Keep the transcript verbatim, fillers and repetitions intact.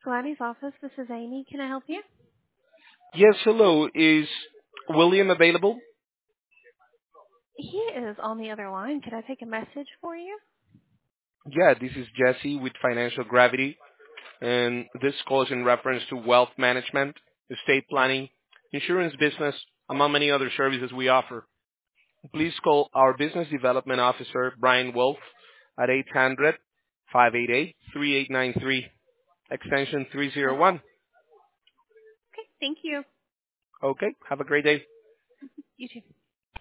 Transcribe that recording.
Gladys' office. This is Amy. Can I help you? Yes, hello. Is William available? He is on the other line. Can I take a message for you? Yeah, this is Jesse with Financial Gravity, and this call is in reference to wealth management, estate planning, insurance business, among many other services we offer. Please call our Business Development Officer, Brian Wolf, at eight hundred, five eight eight, three eight nine three, extension three oh one. Okay, thank you. Okay, have a great day. You too.